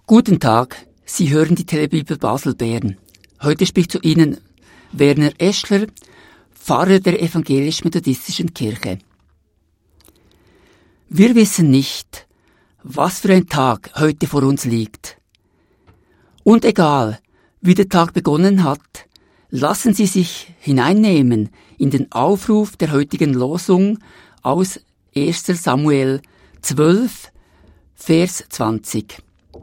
Guten Tag, Sie hören die Telebibel Basel Bern. Heute spricht zu Ihnen Werner Eschler, Pfarrer der Evangelisch-Methodistischen Kirche. Wir wissen nicht, was für ein Tag heute vor uns liegt. Und egal, wie der Tag begonnen hat, lassen Sie sich hineinnehmen in den Aufruf der heutigen Losung aus 1. Samuel 12, Vers 20.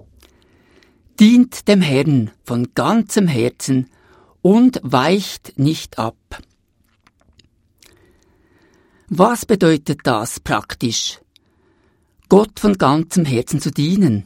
Dient dem Herrn von ganzem Herzen und weicht nicht ab. Was bedeutet das praktisch? Gott von ganzem Herzen zu dienen.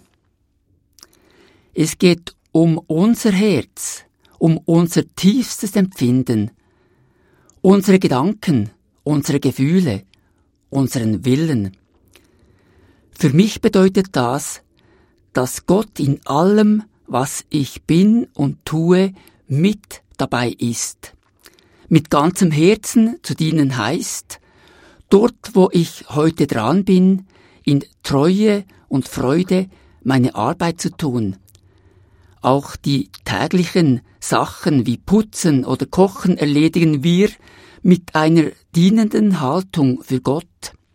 Es geht um unser Herz, um unser tiefstes Empfinden, unsere Gedanken, unsere Gefühle, unseren Willen. Für mich bedeutet das, dass Gott in allem, was ich bin und tue, mit dabei ist. Mit ganzem Herzen zu dienen heißt, dort, wo ich heute dran bin, in Treue und Freude meine Arbeit zu tun. Auch die täglichen Sachen wie Putzen oder Kochen erledigen wir mit einer dienenden Haltung für Gott.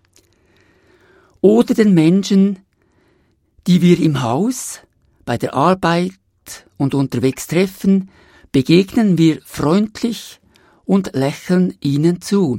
Oder den Menschen, die wir im Haus, bei der Arbeit und unterwegs treffen, begegnen wir freundlich und lächeln ihnen zu.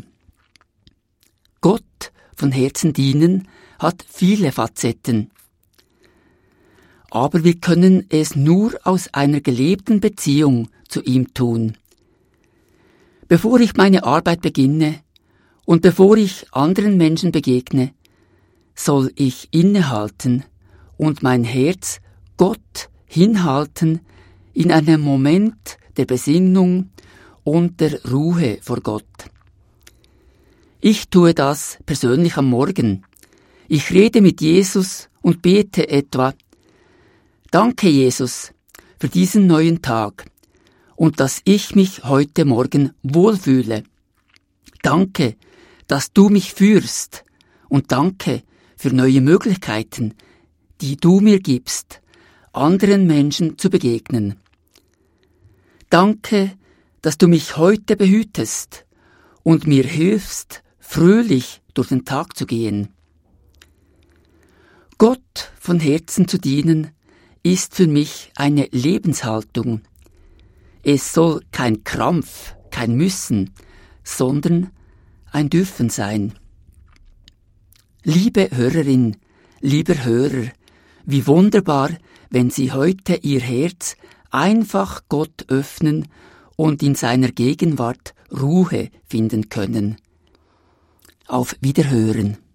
Gott von Herzen dienen hat viele Facetten. Aber wir können es nur aus einer gelebten Beziehung zu ihm tun. Bevor ich meine Arbeit beginne und bevor ich anderen Menschen begegne, soll ich innehalten und mein Herz Gott hinhalten in einem Moment der Besinnung und der Ruhe vor Gott. Ich tue das persönlich am Morgen. Ich rede mit Jesus und bete etwa: Danke, Jesus, für diesen neuen Tag und dass ich mich heute Morgen wohlfühle. Danke, dass du mich führst und danke für neue Möglichkeiten, die du mir gibst, anderen Menschen zu begegnen. Danke, dass du mich heute behütest und mir hilfst, fröhlich durch den Tag zu gehen. Gott von Herzen zu dienen, ist für mich eine Lebenshaltung. Es soll kein Krampf, kein Müssen, sondern ein Dürfen sein. Liebe Hörerin, lieber Hörer, wie wunderbar, wenn Sie heute Ihr Herz einfach Gott öffnen und in seiner Gegenwart Ruhe finden können. Auf Wiederhören.